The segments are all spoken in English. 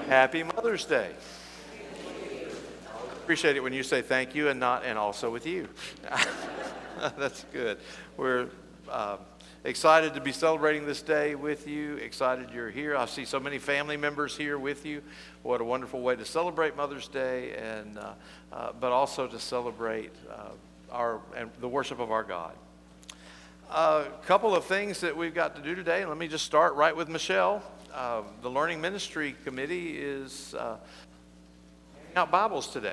Happy Mother's Day. Appreciate it when you say thank you and also with you. That's good. We're excited to be celebrating this day with you. Excited you're here. I see so many family members here with you. What a wonderful way to celebrate Mother's Day, and but also to celebrate the worship of our God. A couple of things that we've got to do today. Let me just start right with Michelle. The Learning Ministry Committee is handing out Bibles today.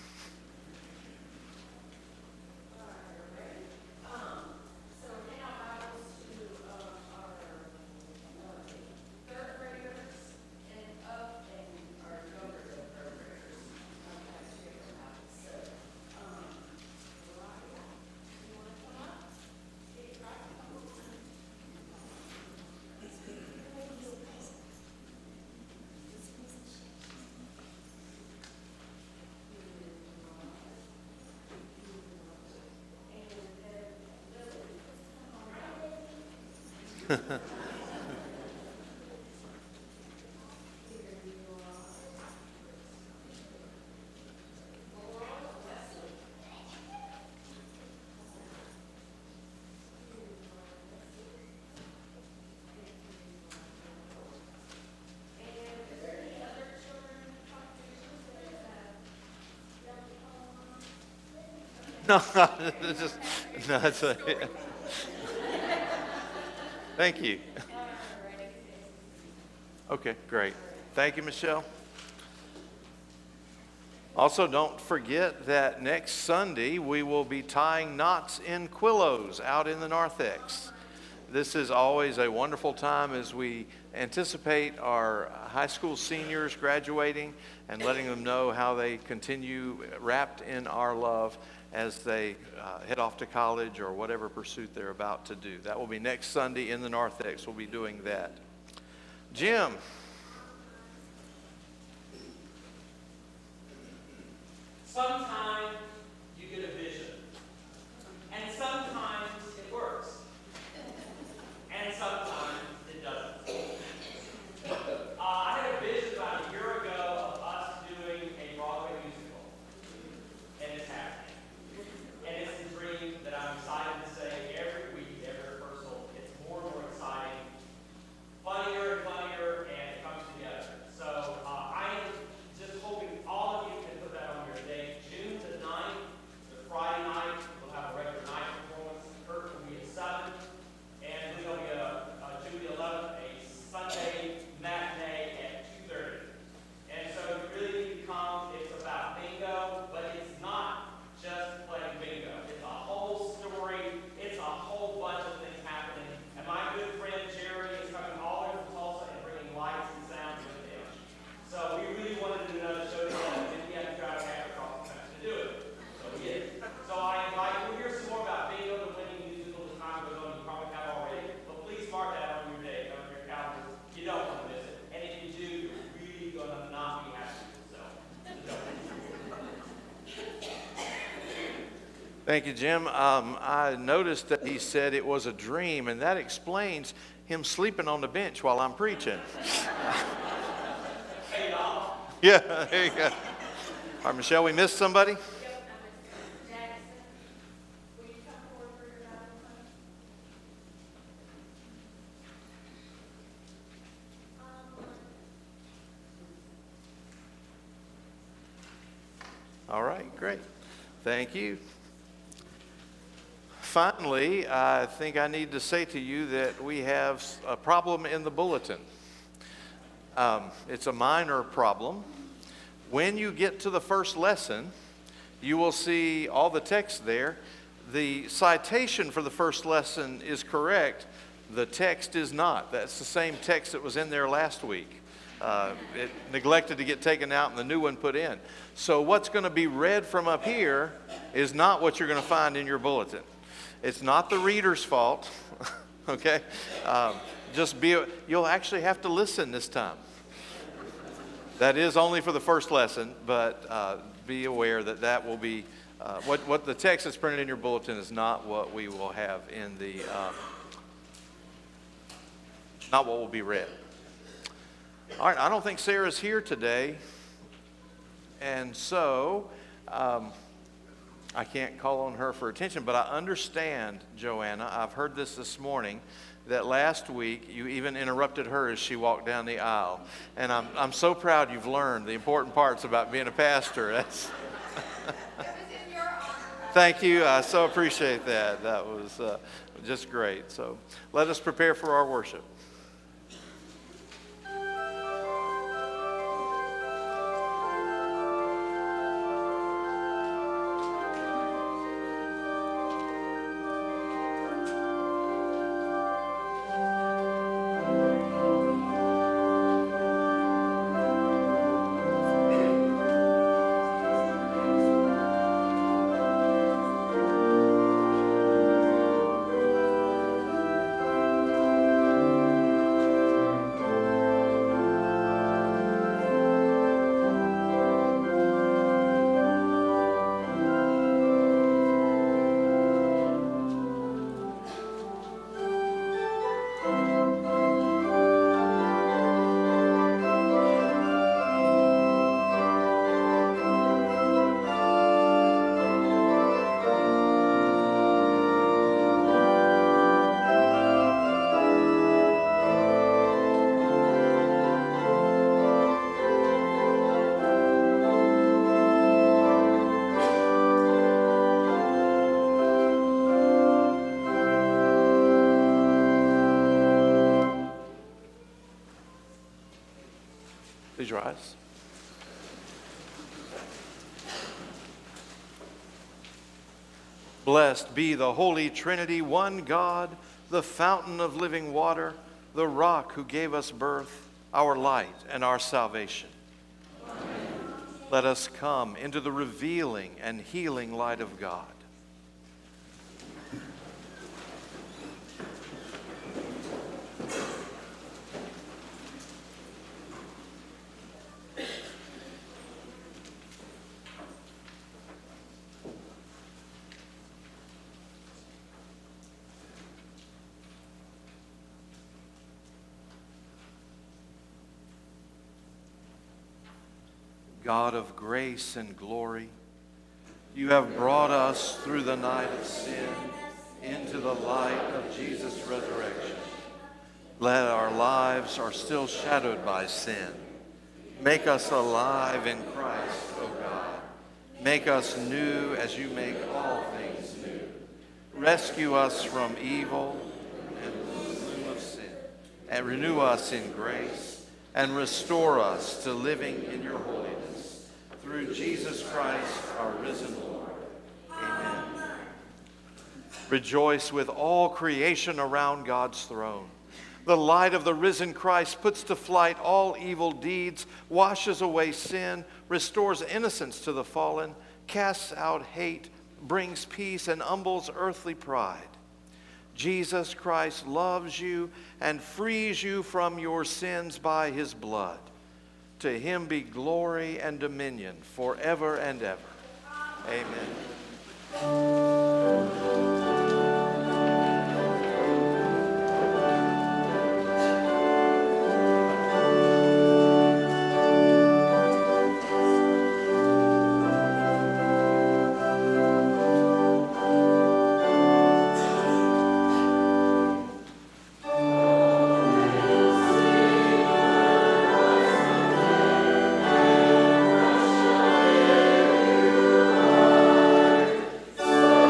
No, it's thank you. Okay, great. Thank you, Michelle. Also, don't forget that next Sunday we will be tying knots in Quillows out in the narthex. This is always a wonderful time as we anticipate our high school seniors graduating and letting them know how they continue wrapped in our love as they head off to college or whatever pursuit they're about to do. That will be next Sunday in the narthex. We'll be doing that. Jim. Sometimes you get a vision, and sometimes it works, and sometimes it doesn't. I had a vision about a year ago of us doing a Broadway musical, and it's happening. And it's a dream that I'm excited to say every week, every rehearsal, it's more and more exciting, funnier and funnier, and it comes together. So I am just hoping all of you can put that on your date. June the 9th, the Friday night, we'll have a regular night performance. Kurt will be at 7. And then there'll be June the 11th, a Sunday matinee at 2:30. And so you really need to come. It's about bingo, but it's not just playing bingo. It's a whole story. It's a whole bunch of things happening. And my good friend Jerry is coming all over Tulsa and bringing lights and sounds with him. So we really wanted to do another show together, and we had to drive back across the country to do it. So we did. So I invite you. We'll hear some more about bingo, the winning musical, as time goes on. You probably have already. But please mark that on your day, on your calendars. You don't want to miss it. And if you do, you're really going to not be happy with yourself. So Thank you, Jim. I noticed that he said it was a dream, and that explains him sleeping on the bench while I'm preaching. Hey, y'all. Yeah, there you go. All right, Michelle, we missed somebody? All right, great. Thank you. Finally, I think I need to say to you that we have a problem in the bulletin. It's a minor problem. When you get to the first lesson, you will see all the text there. The citation for the first lesson is correct. The text is not. That's the same text that was in there last week. It neglected to get taken out and the new one put in. So what's going to be read from up here is not what you're going to find in your bulletin. It's not the reader's fault, okay? You'll actually have to listen this time. That is only for the first lesson, but be aware that that will be, what the text that's printed in your bulletin is not what we will have in the, not what will be read. All right, I don't think Sarah's here today, and so I can't call on her for attention, but I understand, Joanna, I've heard this morning, that last week you even interrupted her as she walked down the aisle. And I'm so proud you've learned the important parts about being a pastor. That's Thank you. I so appreciate that. That was just great. So let us prepare for our worship. Please rise. Blessed be the Holy Trinity, one God, the fountain of living water, the rock who gave us birth, our light and our salvation. Amen. Let us come into the revealing and healing light of God. God of grace and glory, you have brought us through the night of sin into the light of Jesus' resurrection. Let our lives are still shadowed by sin. Make us alive in Christ, O God. Make us new as you make all things new. Rescue us from evil and the gloom of sin, and renew us in grace, and restore us to living in your holiness. Through Jesus Christ, our risen Lord. Amen. Rejoice with all creation around God's throne. The light of the risen Christ puts to flight all evil deeds, washes away sin, restores innocence to the fallen, casts out hate, brings peace, and humbles earthly pride. Jesus Christ loves you and frees you from your sins by his blood. To him be glory and dominion forever and ever. Amen. Amen.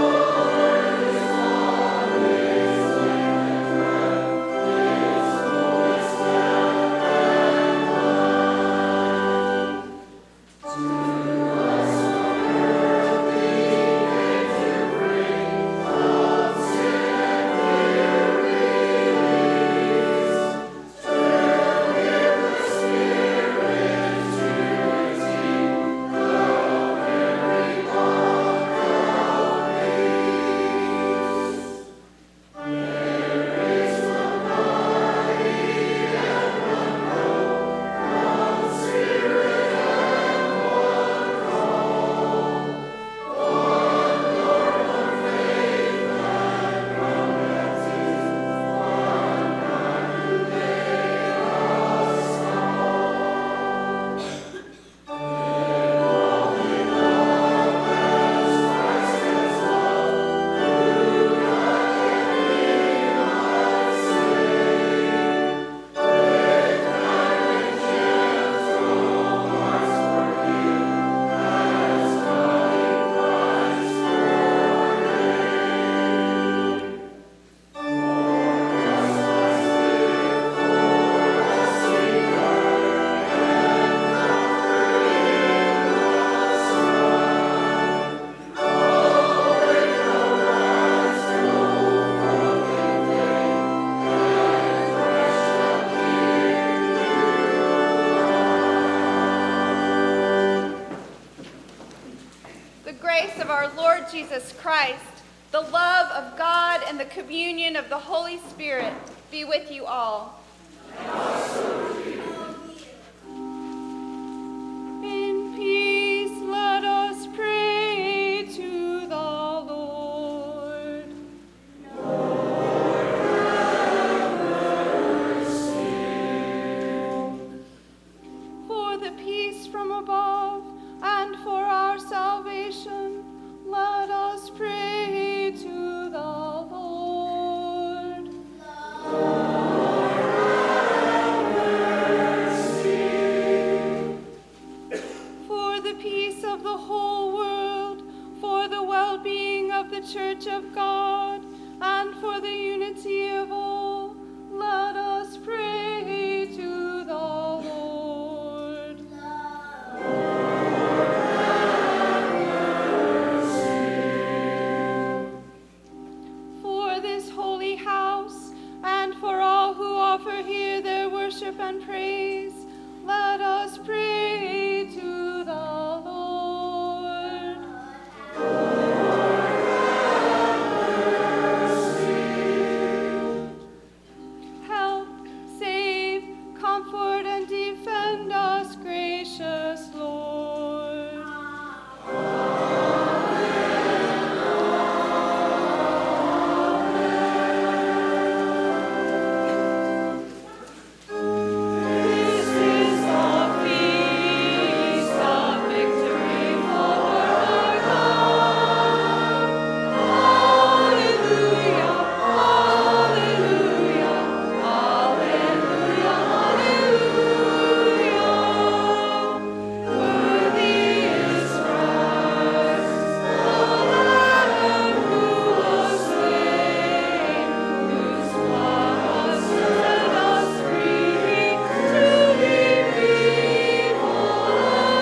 grace of our Lord Jesus Christ, the love of God, and the communion of the Holy Spirit be with you all. In peace, let us pray to the Lord. For the peace from above and for our salvation, let us pray to the Lord. For the peace of the whole world, for the well-being of the Church of God, and for the unity of all, let us pray to the Lord. For this holy house, and for all who offer here their worship and praise, let us pray to the Lord. Help, save, comfort, and defend us, gracious Lord. This is the feast of victory for our God. Alleluia, alleluia, alleluia, alleluia. Worthy is Christ, the Lamb who was slain, whose blood set us free to be people of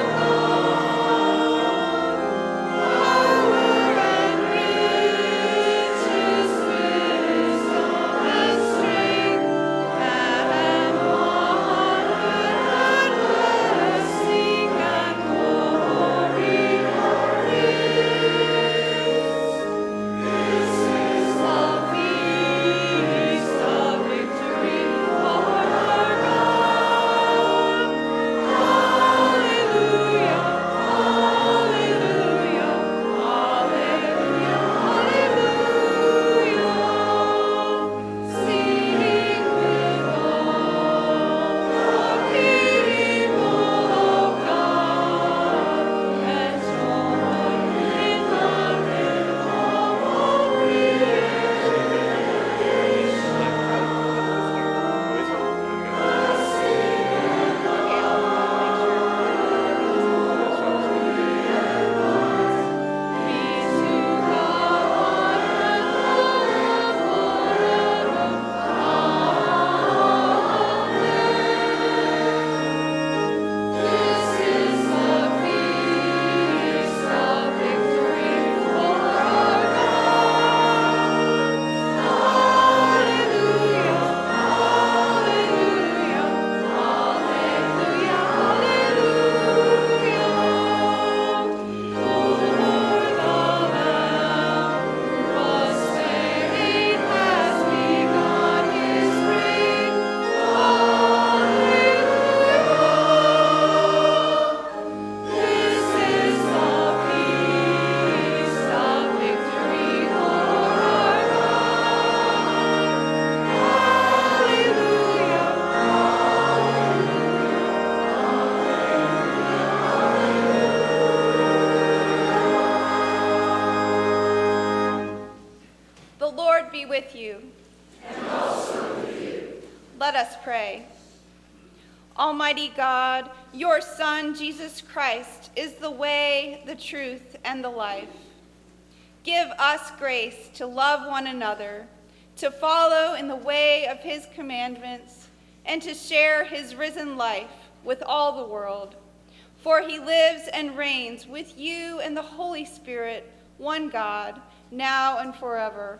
God. Power and riches, wisdom and strength, and honor and blessing and glory are His. This is the feast of victory for our God. Alleluia, alleluia, alleluia, alleluia. Sing with all the people of God, and join in the rhythm of all The Lord be with you. And also with you. Let us pray. Almighty God, your Son, Jesus Christ, is the way, the truth, and the life. Give us grace to love one another, to follow in the way of his commandments, and to share his risen life with all the world. For he lives and reigns with you and the Holy Spirit, one God, now and forever.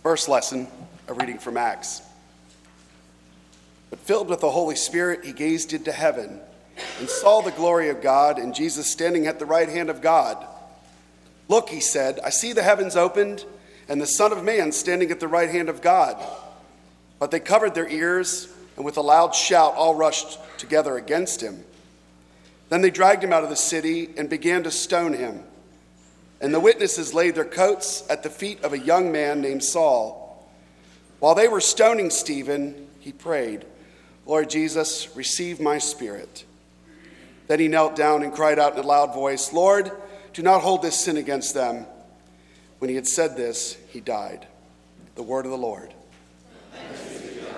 First lesson, a reading from Acts. But filled with the Holy Spirit, he gazed into heaven and saw the glory of God and Jesus standing at the right hand of God. Look, he said, I see the heavens opened and the Son of Man standing at the right hand of God. But they covered their ears, and with a loud shout all rushed together against him. Then they dragged him out of the city and began to stone him. And the witnesses laid their coats at the feet of a young man named Saul. While they were stoning Stephen, he prayed, Lord Jesus, receive my spirit. Then he knelt down and cried out in a loud voice, Lord, do not hold this sin against them. When he had said this, he died. The word of the Lord. Thanks be to God.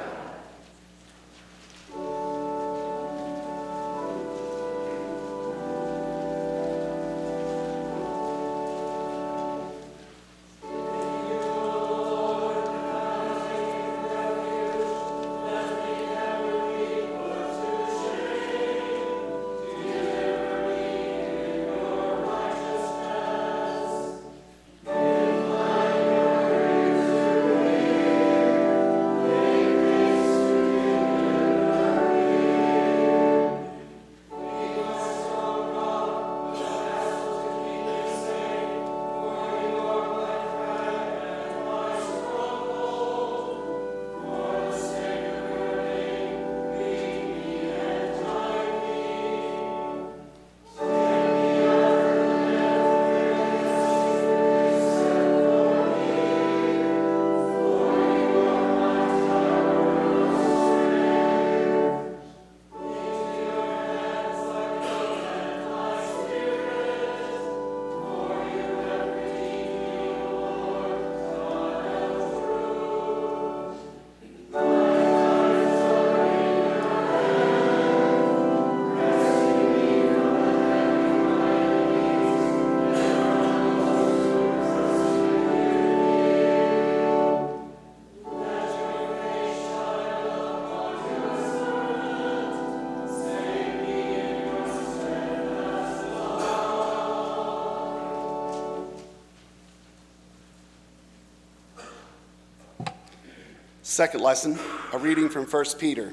Second lesson, a reading from 1 Peter.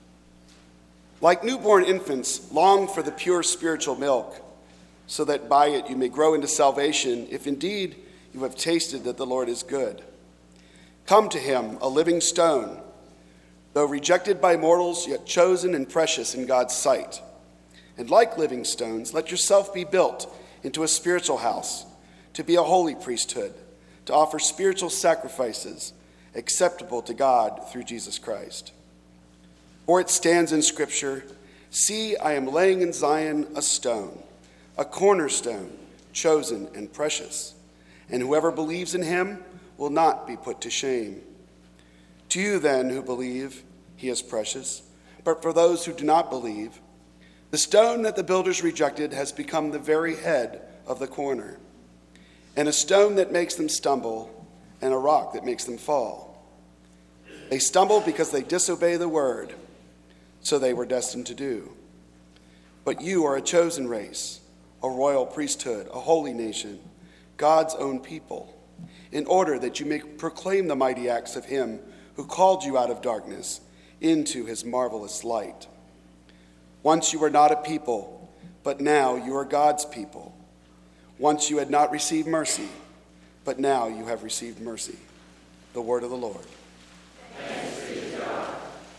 Like newborn infants, long for the pure spiritual milk, so that by it you may grow into salvation, if indeed you have tasted that the Lord is good. Come to him, a living stone, though rejected by mortals, yet chosen and precious in God's sight. And like living stones, let yourself be built into a spiritual house, to be a holy priesthood, to offer spiritual sacrifices acceptable to God through Jesus Christ. For it stands in Scripture, see, I am laying in Zion a stone, a cornerstone, chosen and precious, and whoever believes in him will not be put to shame. To you then who believe, he is precious, but for those who do not believe, the stone that the builders rejected has become the very head of the corner, and a stone that makes them stumble, and a rock that makes them fall. They stumble because they disobey the word, so they were destined to do. But you are a chosen race, a royal priesthood, a holy nation, God's own people, in order that you may proclaim the mighty acts of him who called you out of darkness into his marvelous light. Once you were not a people, but now you are God's people. Once you had not received mercy, but now you have received mercy. The word of the Lord. Thanks be to God.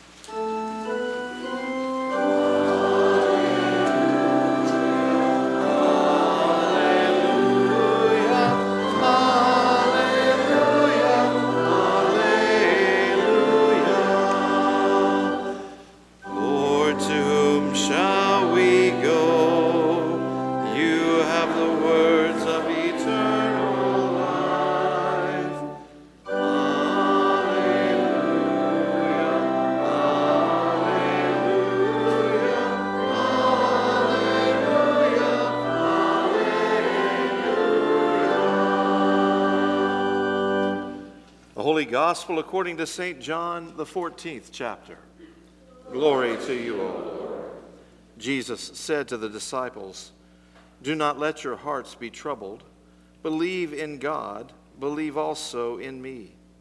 Gospel according to St. John, the 14th chapter. Glory to you, O Lord. Jesus said to the disciples, do not let your hearts be troubled. Believe in God, believe also in me.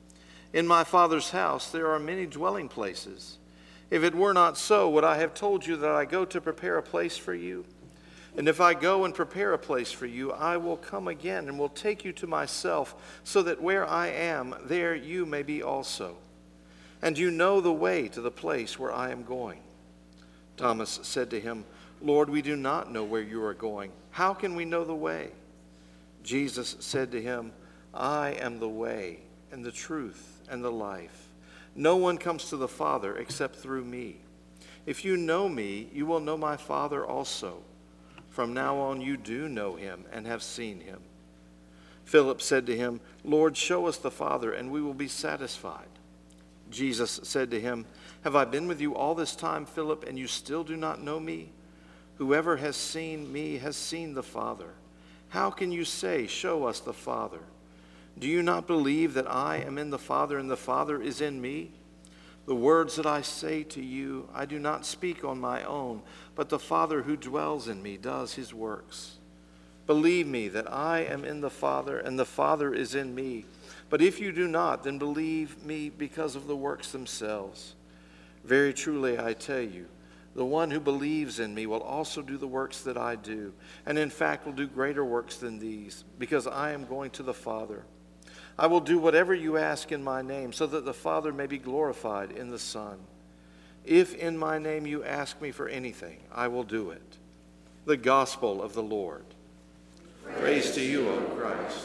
In my Father's house there are many dwelling places. If it were not so, would I have told you that I go to prepare a place for you? And if I go and prepare a place for you, I will come again and will take you to myself, so that where I am, there you may be also. And you know the way to the place where I am going. Thomas said to him, Lord, we do not know where you are going. How can we know the way? Jesus said to him, I am the way and the truth and the life. No one comes to the Father except through me. If you know me, you will know my Father also. From now on you do know him and have seen him. Philip said to him, Lord, show us the Father, and we will be satisfied. Jesus said to him, Have I been with you all this time, Philip, and you still do not know me? Whoever has seen me has seen the Father. How can you say, Show us the Father? Do you not believe that I am in the Father and the Father is in me? The words that I say to you, I do not speak on my own, but the Father who dwells in me does his works. Believe me that I am in the Father and the Father is in me. But if you do not, then believe me because of the works themselves. Very truly I tell you, the one who believes in me will also do the works that I do, and in fact will do greater works than these, because I am going to the Father. I will do whatever you ask in my name, so that the Father may be glorified in the Son. If in my name you ask me for anything, I will do it. The gospel of the Lord. Praise to you, O Christ.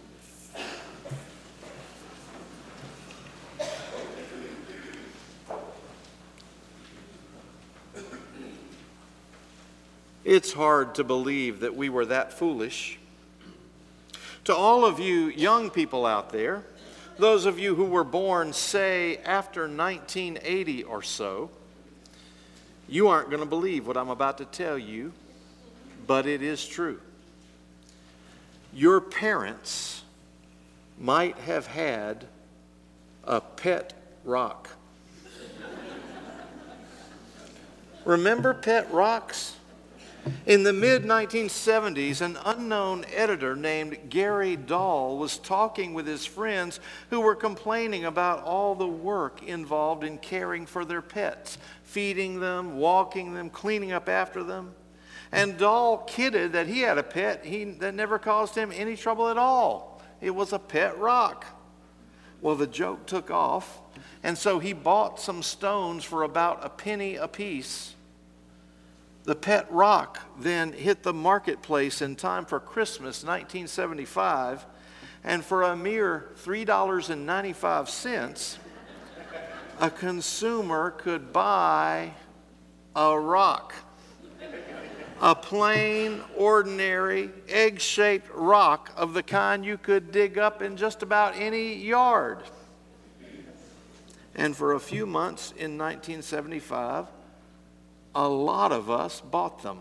It's hard to believe that we were that foolish. To all of you young people out there, those of you who were born, say, after 1980 or so, you aren't going to believe what I'm about to tell you, but it is true. Your parents might have had a pet rock. Remember pet rocks? In the mid-1970s, an unknown editor named Gary Dahl was talking with his friends who were complaining about all the work involved in caring for their pets, feeding them, walking them, cleaning up after them. And Dahl kidded that he had a pet that never caused him any trouble at all. It was a pet rock. Well, the joke took off, and so he bought some stones for about a penny apiece. The pet rock then hit the marketplace in time for Christmas 1975, and for a mere $3.95, a consumer could buy a rock. A plain, ordinary, egg-shaped rock of the kind you could dig up in just about any yard. And for a few months in 1975, a lot of us bought them.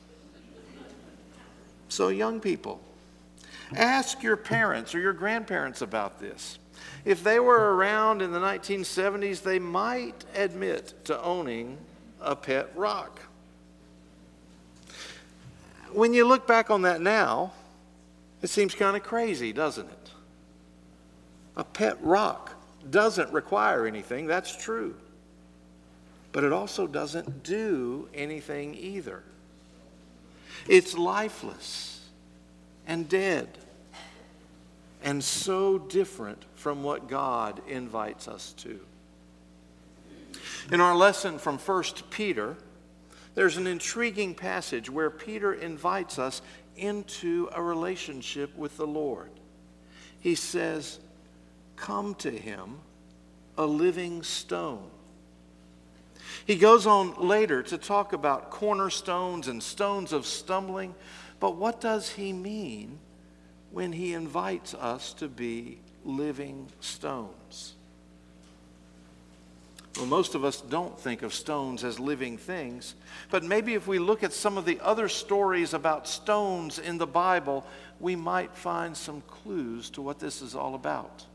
So young people, ask your parents or your grandparents about this. If they were around in the 1970s, they might admit to owning a pet rock. When you look back on that now, it seems kind of crazy, doesn't it? A pet rock doesn't require anything, that's true. But it also doesn't do anything either. It's lifeless and dead and so different from what God invites us to. In our lesson from 1 Peter, there's an intriguing passage where Peter invites us into a relationship with the Lord. He says, "Come to him, a living stone." He goes on later to talk about cornerstones and stones of stumbling, but what does he mean when he invites us to be living stones? Well, most of us don't think of stones as living things, but maybe if we look at some of the other stories about stones in the Bible, we might find some clues to what this is all about.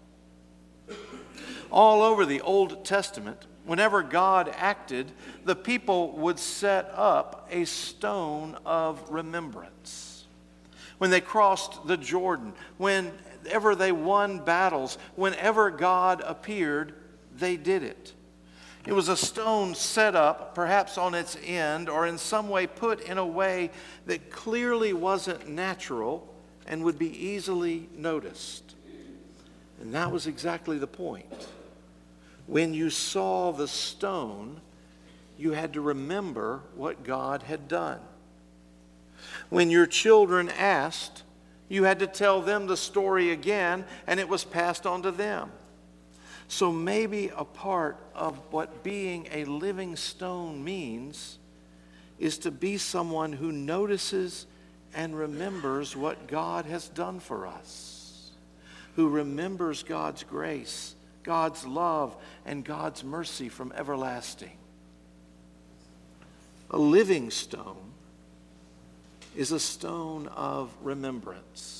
All over the Old Testament, whenever God acted, the people would set up a stone of remembrance. When they crossed the Jordan, when whenever they won battles, whenever God appeared, they did it. It was a stone set up, perhaps on its end, or in some way put in a way that clearly wasn't natural and would be easily noticed. And that was exactly the point. When you saw the stone, you had to remember what God had done. When your children asked, you had to tell them the story again, and it was passed on to them. So maybe a part of what being a living stone means is to be someone who notices and remembers what God has done for us, who remembers God's grace, God's love, and God's mercy from everlasting. A living stone is a stone of remembrance.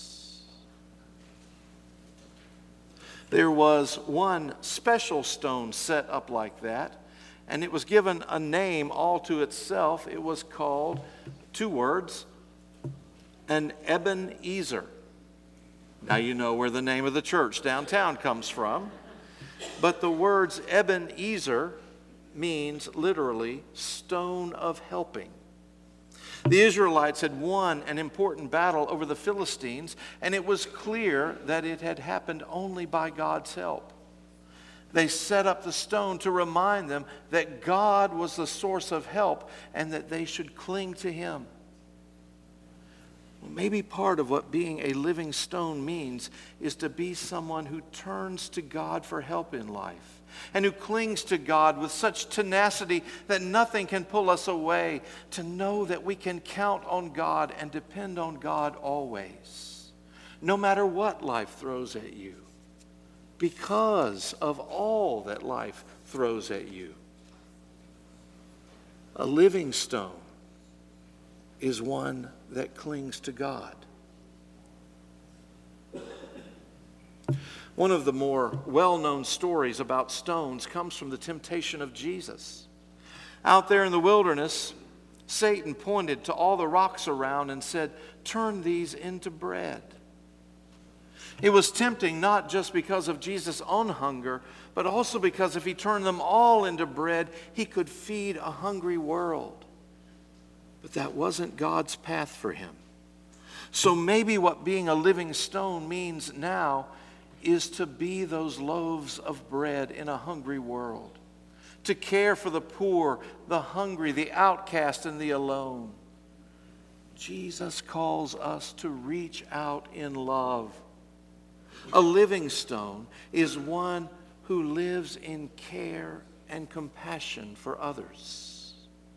There was one special stone set up like that, and it was given a name all to itself. It was called, 2 words, an Ebenezer. Now you know where the name of the church downtown comes from. But the words Ebenezer means literally stone of helping. The Israelites had won an important battle over the Philistines, and it was clear that it had happened only by God's help. They set up the stone to remind them that God was the source of help and that they should cling to Him. Well, maybe part of what being a living stone means is to be someone who turns to God for help in life and who clings to God with such tenacity that nothing can pull us away, to know that we can count on God and depend on God always, no matter what life throws at you, because of all that life throws at you. A living stone is one that clings to God. One of the more well-known stories about stones comes from the temptation of Jesus. Out there in the wilderness, Satan pointed to all the rocks around and said, "Turn these into bread." It was tempting not just because of Jesus' own hunger, but also because if he turned them all into bread, he could feed a hungry world. But that wasn't God's path for him. So maybe what being a living stone means now is to be those loaves of bread in a hungry world, to care for the poor, the hungry, the outcast, and the alone. Jesus calls us to reach out in love. A living stone is one who lives in care and compassion for others.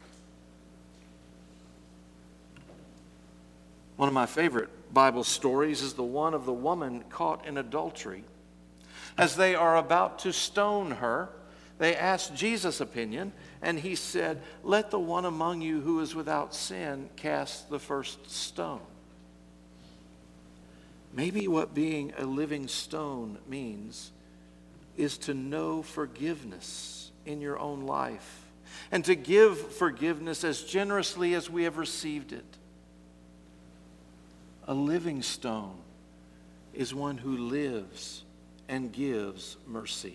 One of my favorite Bible stories is the one of the woman caught in adultery. As they are about to stone her, they asked Jesus' opinion, and he said, "Let the one among you who is without sin cast the first stone." Maybe what being a living stone means is to know forgiveness in your own life and to give forgiveness as generously as we have received it. A living stone is one who lives and gives mercy.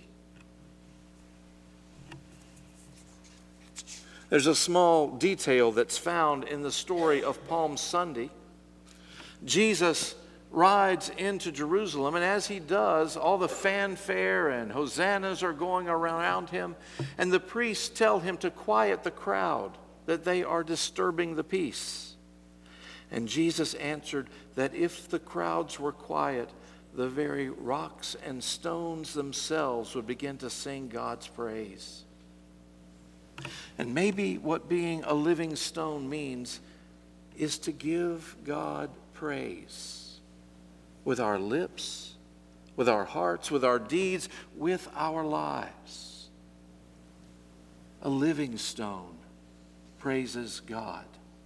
There's a small detail that's found in the story of Palm Sunday. Jesus rides into Jerusalem, and as he does, all the fanfare and hosannas are going around him, and the priests tell him to quiet the crowd, that they are disturbing the peace. And Jesus answered that if the crowds were quiet, the very rocks and stones themselves would begin to sing God's praise. And maybe what being a living stone means is to give God praise with our lips, with our hearts, with our deeds, with our lives. A living stone praises God.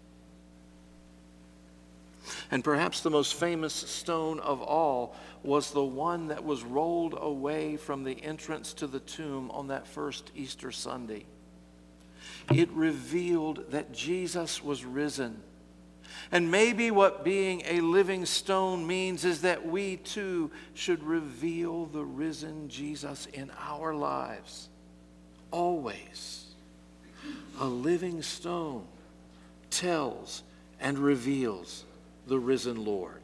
And perhaps the most famous stone of all was the one that was rolled away from the entrance to the tomb on that first Easter Sunday. It revealed that Jesus was risen, And maybe what being a living stone means is that we too should reveal the risen Jesus in our lives. Always. A living stone tells and reveals the risen Lord.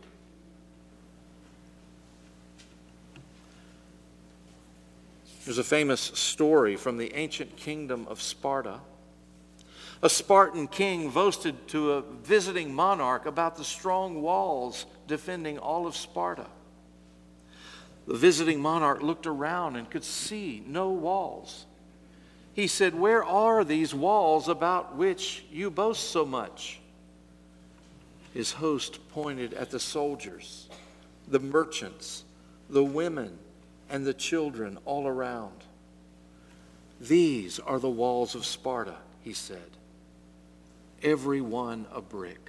There's a famous story from the ancient kingdom of Sparta. A Spartan king boasted to a visiting monarch about the strong walls defending all of Sparta. The visiting monarch looked around and could see no walls. He said, "Where are these walls about which you boast so much?" His host pointed at the soldiers, the merchants, the women, and the children all around. "These are the walls of Sparta," he said. "Every one a brick."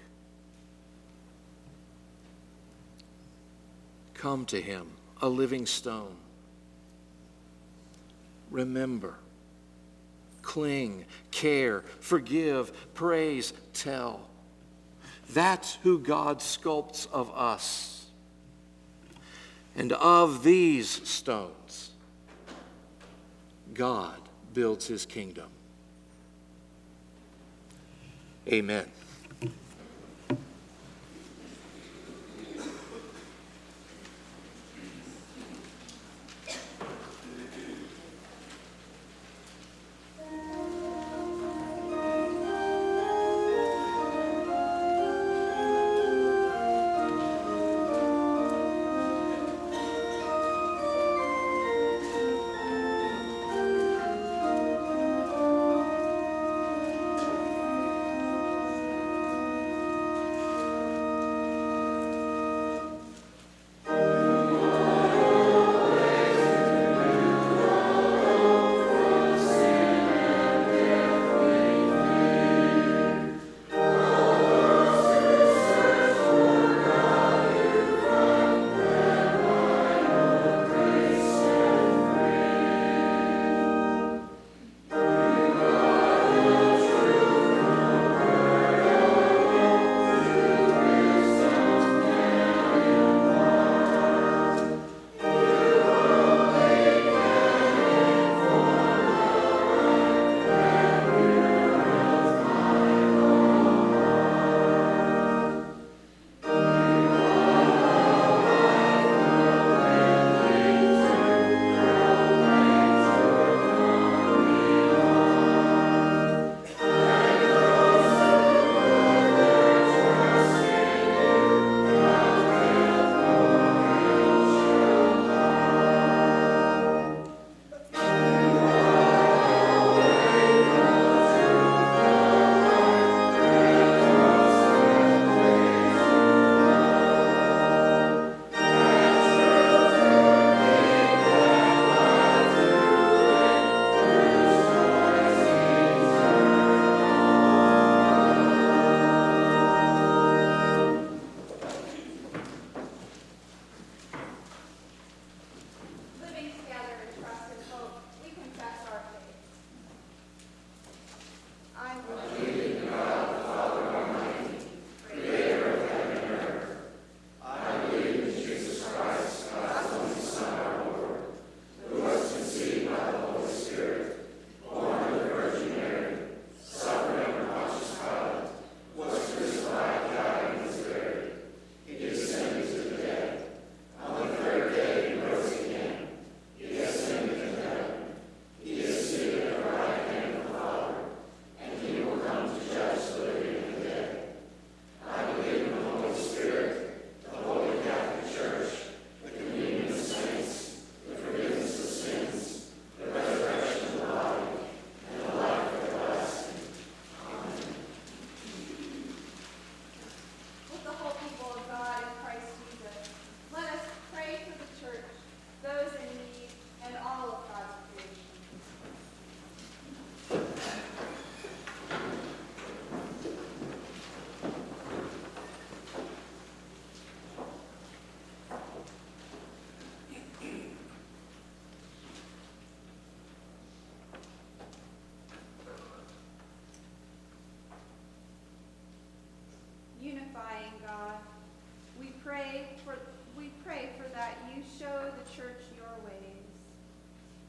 Come to him, a living stone. Remember, cling, care, forgive, praise, tell. That's who God sculpts of us. And of these stones, God builds his kingdom. Amen.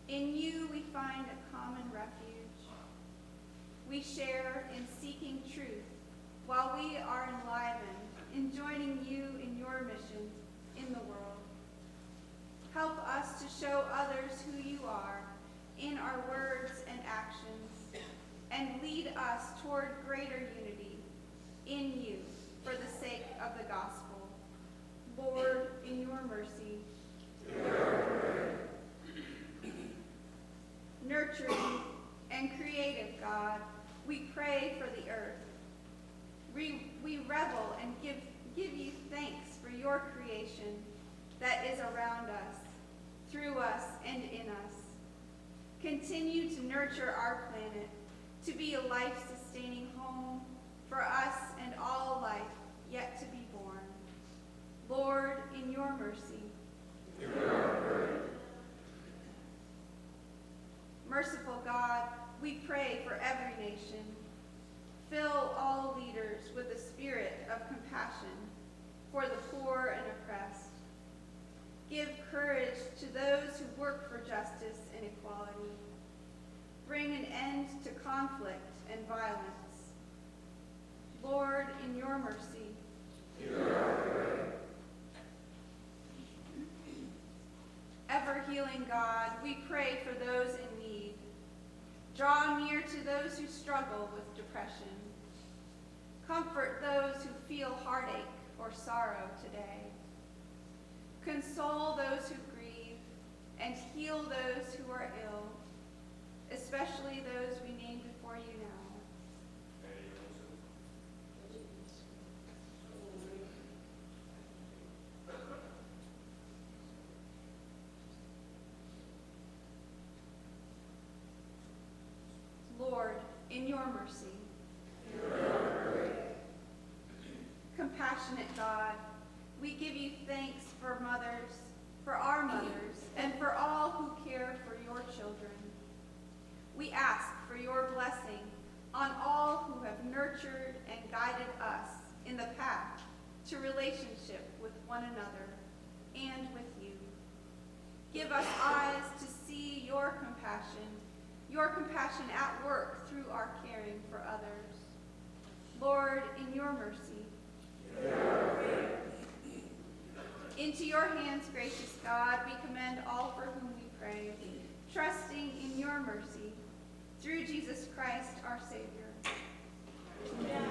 In you we find a common refuge. We share in seeking truth while we are enlivened in joining you in your mission in the world. Help us to show others who you are in our words and actions, and lead us toward greater unity in you for the sake of the gospel. Lord, in your mercy. Nurturing and creative God, we pray for the earth. We revel and give you thanks for your creation that is around us, through us, and in us. Continue to nurture our planet to be a life-sustaining home for us and all life yet to be born. Lord, in your mercy. Merciful God, we pray for every nation. Fill all leaders with a spirit of compassion for the poor and oppressed. Give courage to those who work for justice and equality. Bring an end to conflict and violence. Lord, in your mercy. Ever-healing God, we pray for those in need. Draw near to those who struggle with depression. Comfort those who feel heartache or sorrow today. Console those who grieve and heal those who are ill, especially those we name before you now. Lord, in your mercy. Compassionate God, we give you thanks for mothers, for our mothers, and for all who care for your children. We ask for your blessing on all who have nurtured and guided us in the path to relationship with one another and with you. Give us eyes to see your compassion at work through our caring for others. Lord, in your mercy. Into your hands, gracious God, we commend all for whom we pray, trusting in your mercy, through Jesus Christ, our Savior. Amen.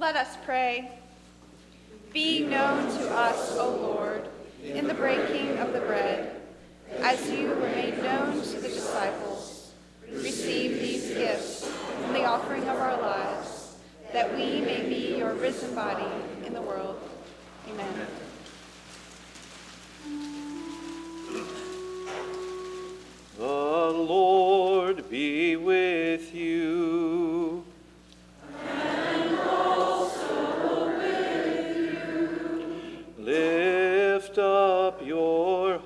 Let us pray. Be known to us, O Lord, in the breaking of the bread, as you were made known to the disciples. Receive these gifts in the offering of our lives, that we may be your risen body in the world. Amen. The Lord be with you. And also with you. Lift up your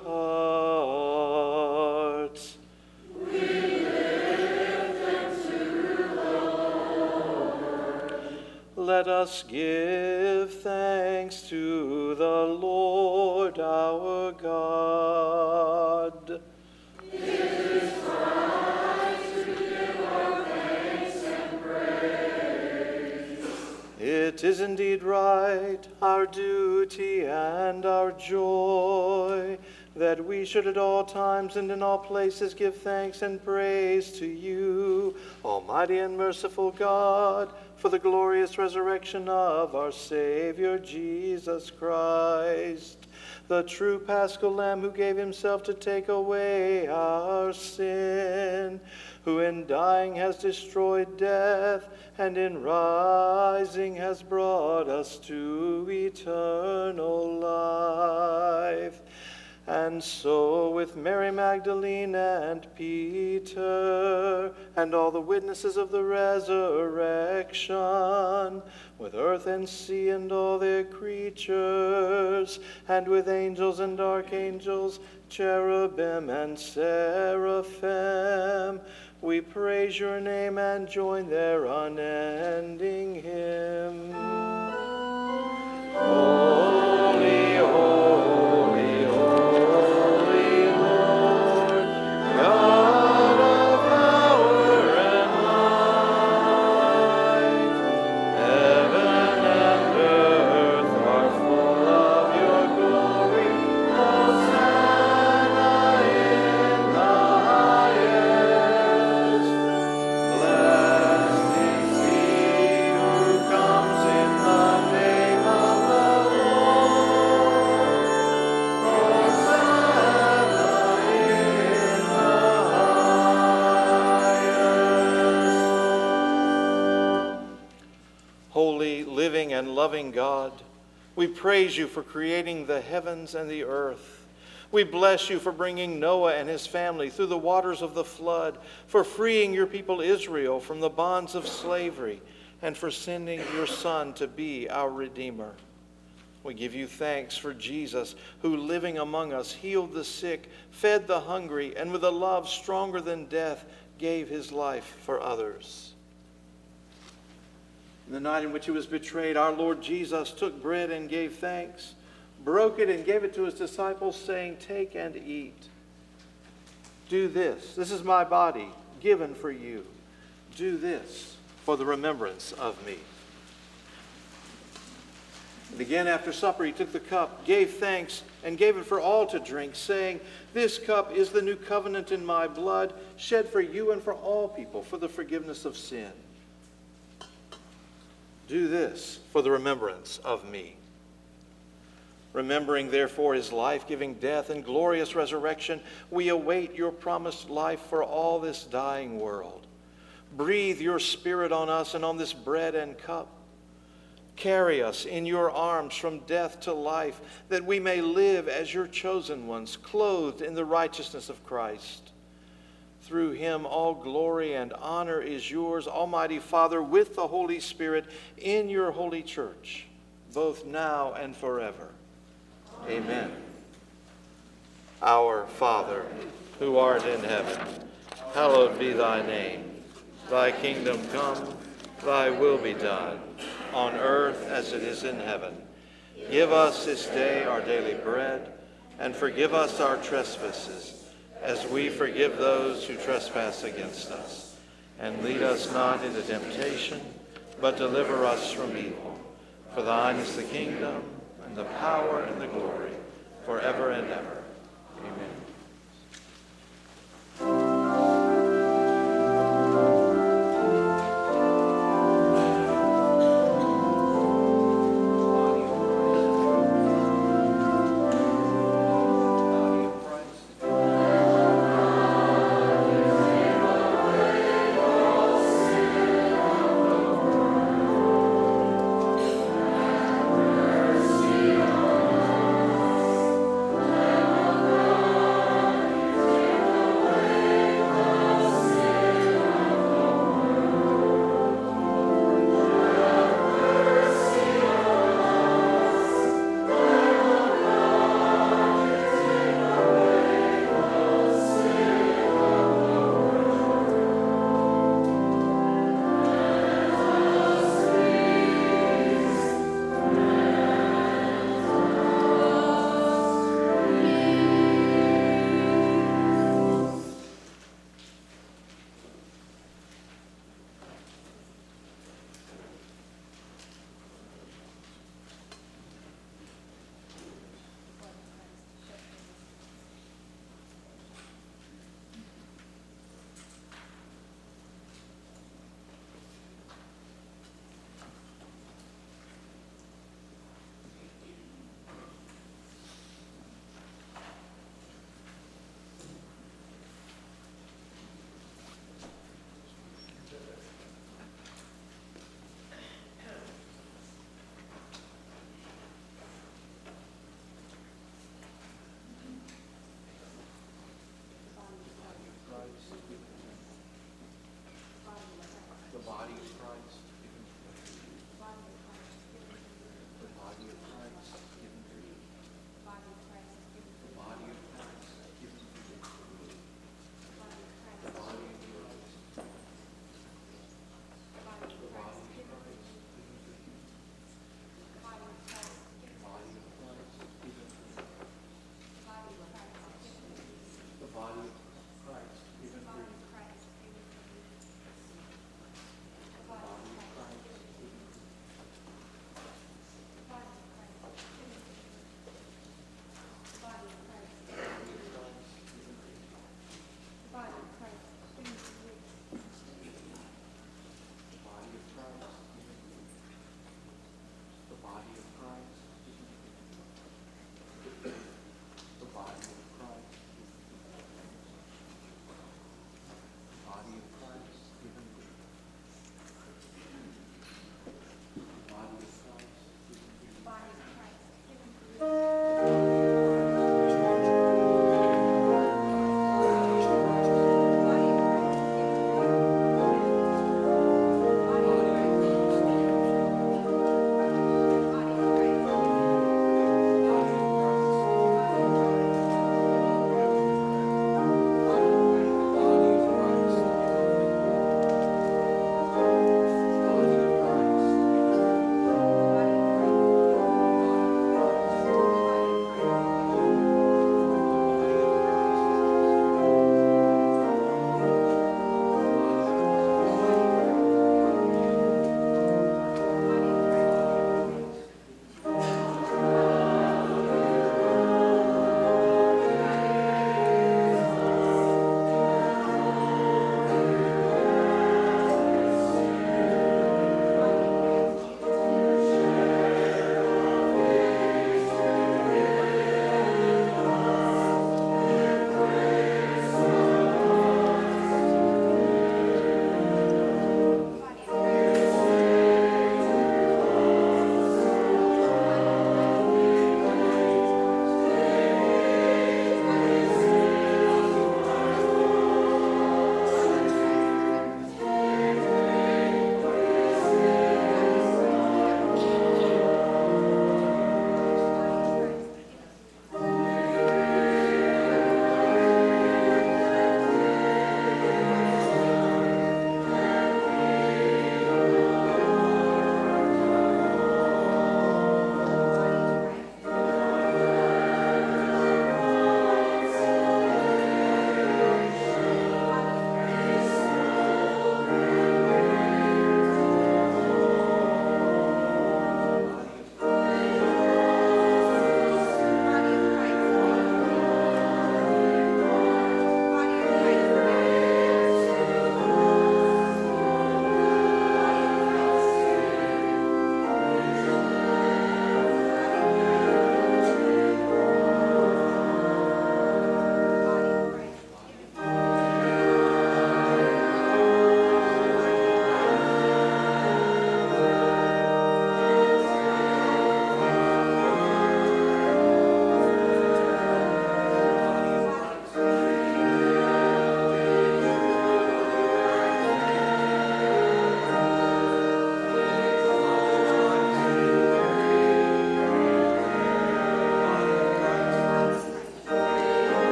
hearts. We lift them to the Lord. Let us give thanks to the Lord our God. It is right to give our thanks and praise. It is indeed right, our duty and our joy, that we should at all times and in all places give thanks and praise to you, Almighty and merciful God, for the glorious resurrection of our Savior Jesus Christ, the true Paschal Lamb who gave himself to take away our sin, who in dying has destroyed death, and in rising has brought us to eternal life. And so with Mary Magdalene and Peter and all the witnesses of the resurrection, with earth and sea and all their creatures, and with angels and archangels, cherubim and seraphim, we praise your name and join their unending hymn. Holy, holy, holy Lord, God of power and might, heaven and earth are full of your glory. Hosanna in the highest. Blessed is he who comes in the name of the Lord. Hosanna in the highest. Holy, living, and loving God, we praise you for creating the heavens and the earth. We bless you for bringing Noah and his family through the waters of the flood, for freeing your people Israel from the bonds of slavery, and for sending your Son to be our Redeemer. We give you thanks for Jesus, who living among us healed the sick, fed the hungry, and with a love stronger than death gave his life for others. In the night in which he was betrayed, our Lord Jesus took bread and gave thanks, broke it and gave it to his disciples, saying, "Take and eat. Do this. This is my body given for you. Do this for the remembrance of me." And again after supper he took the cup, gave thanks, and gave it for all to drink, saying, "This cup is the new covenant in my blood, shed for you and for all people for the forgiveness of sin. Do this for the remembrance of me." Remembering, therefore, his life-giving death and glorious resurrection, we await your promised life for all this dying world. Breathe your Spirit on us and on this bread and cup. Carry us in your arms from death to life, that we may live as your chosen ones, clothed in the righteousness of Christ. Through him all glory and honor is yours, Almighty Father, with the Holy Spirit, in your holy church, both now and forever. Amen. Our Father, who art in heaven, hallowed be thy name. Thy kingdom come, thy will be done, on earth as it is in heaven. Give us this day our daily bread, and forgive us our trespasses, as we forgive those who trespass against us. And lead us not into temptation, but deliver us from evil. For thine is the kingdom, and the power, and the glory, forever and ever. Amen.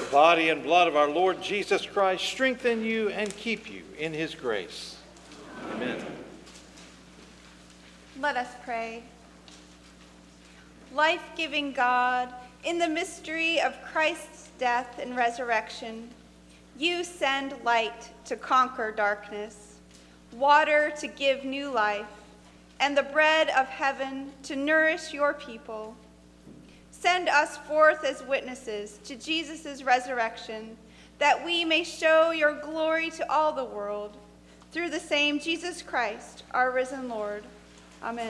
The body and blood of our Lord Jesus Christ strengthen you and keep you in his grace. Amen. Let us pray. Life-giving God, in the mystery of Christ's death and resurrection, you send light to conquer darkness, water to give new life, and the bread of heaven to nourish your people. Send us forth as witnesses to Jesus' resurrection, that we may show your glory to all the world, through the same Jesus Christ, our risen Lord. Amen.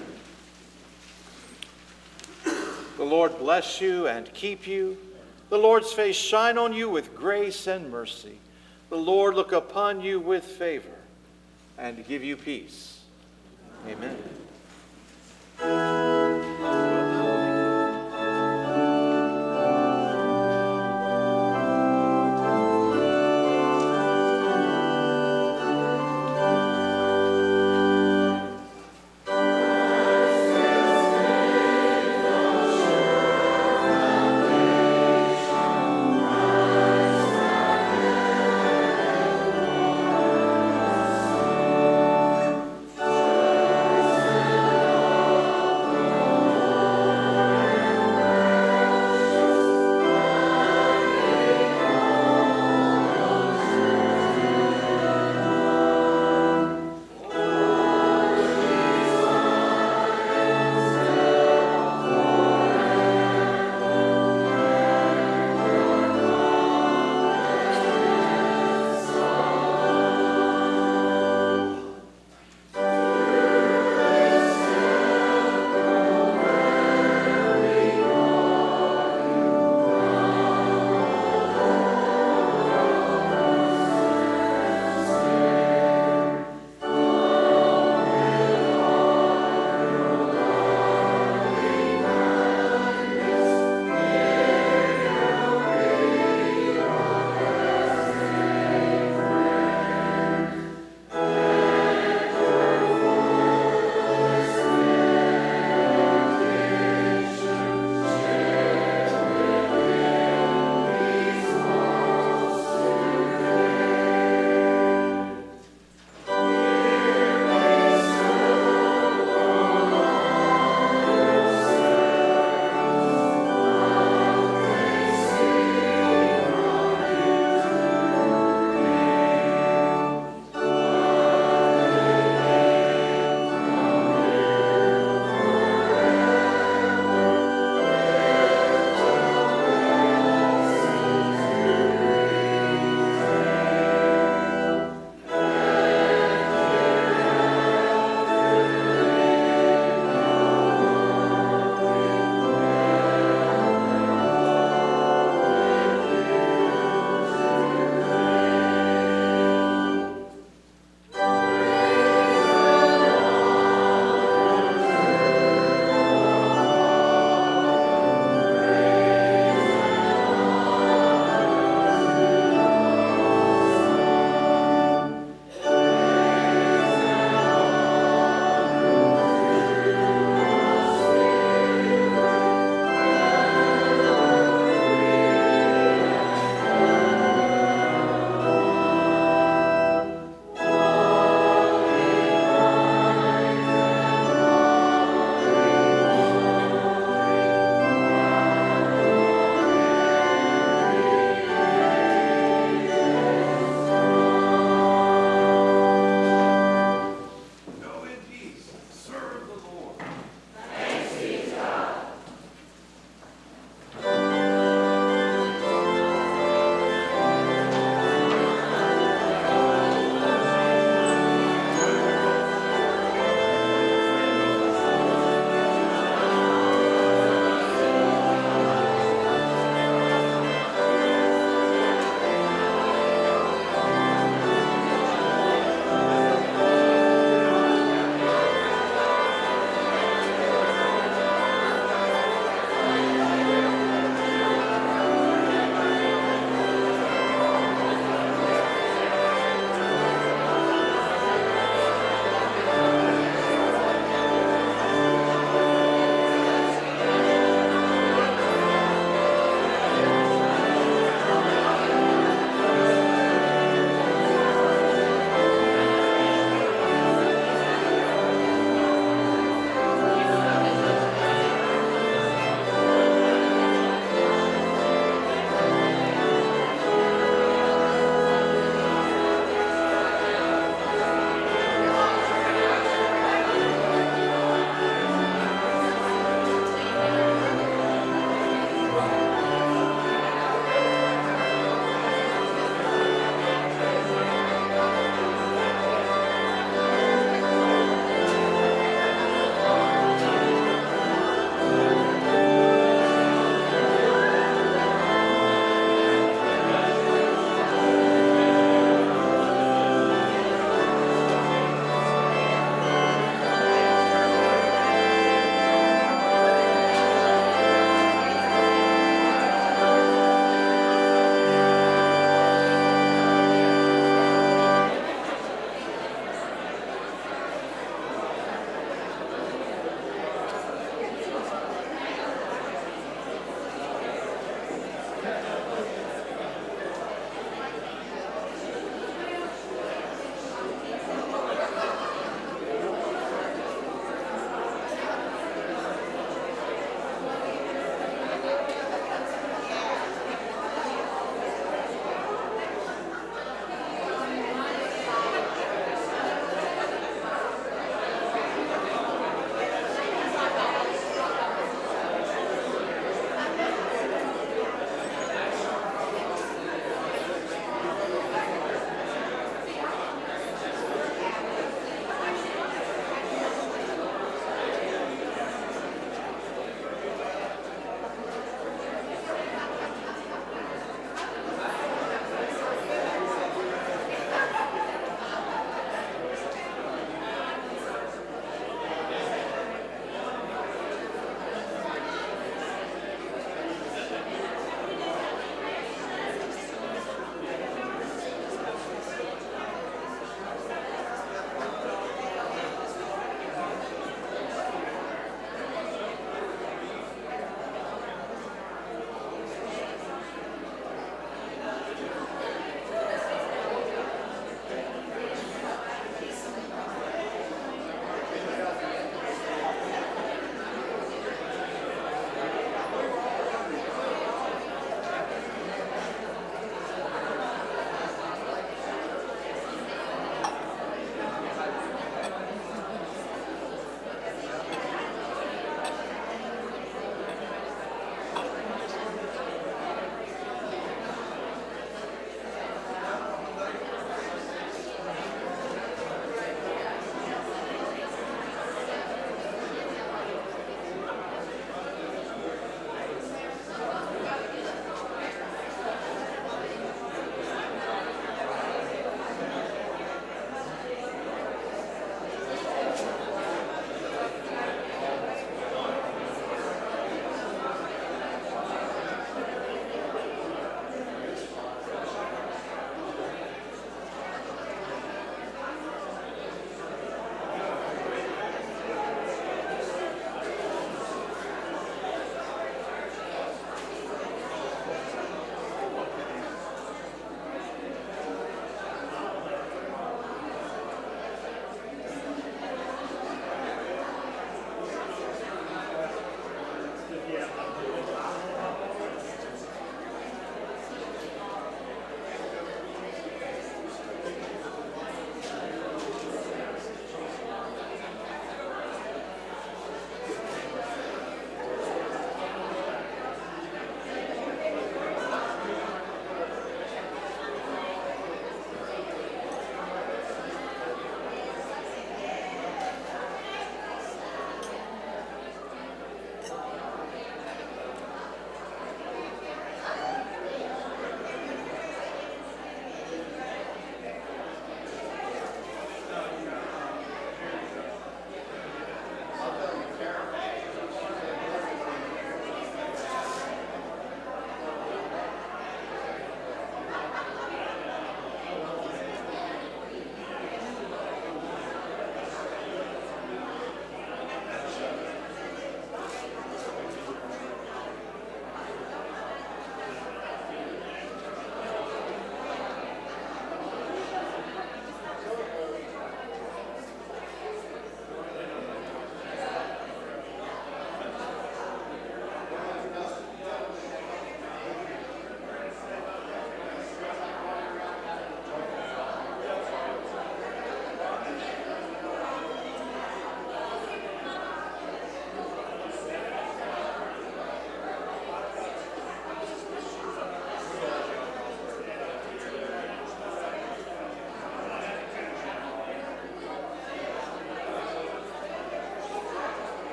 The Lord bless you and keep you. The Lord's face shine on you with grace and mercy. The Lord look upon you with favor and give you peace. Amen.